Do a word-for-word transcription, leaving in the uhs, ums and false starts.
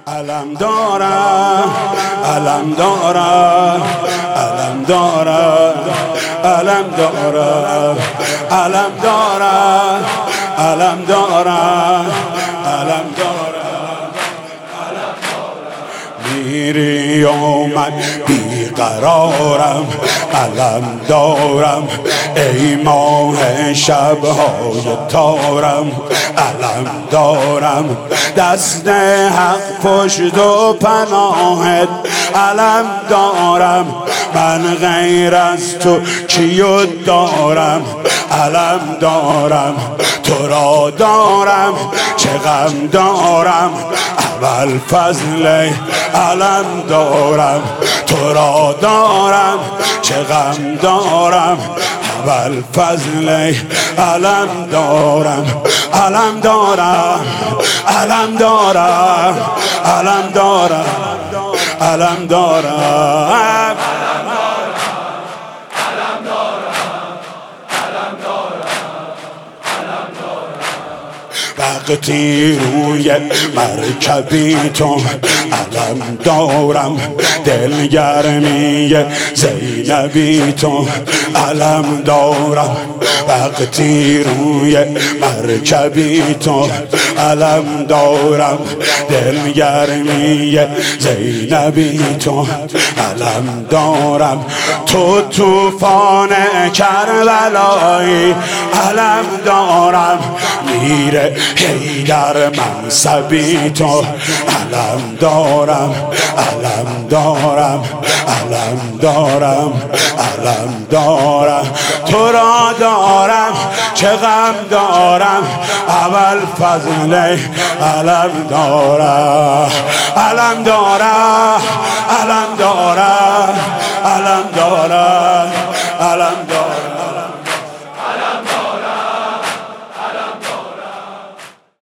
علم دارم، علم دارم، علم دارم، علم دارم، علم دارم، علم دارم، علم دارم. میری و من بیقرارم، علم دارم ای ماه شبهای تارم، علم دارم دست حق پشت و پناهت، علم دارم من غیر از تو کیو دارم، علم دارم تو را دارم چه غم دارم، اول فضل علم دارم تو را دارم چه غم دارم، اول فضل علم دارم، علم دارم، علم دارم، علم دارم، علم دارم. وقتی روی مرکبی تو علم دارم، دلگرمی زینبی تو علم دارم، وقتی روی مرکبی تو علم دارم، دلگرمی زینبی تو علم دارم، تو طوفان کربلایی علم دارم، میره حیدر منصبی تو علم دارم، علم دارم، علم دارم، علم دارم تو را دارم چه غم دارم، اول فضل علم دارم، علم دارم،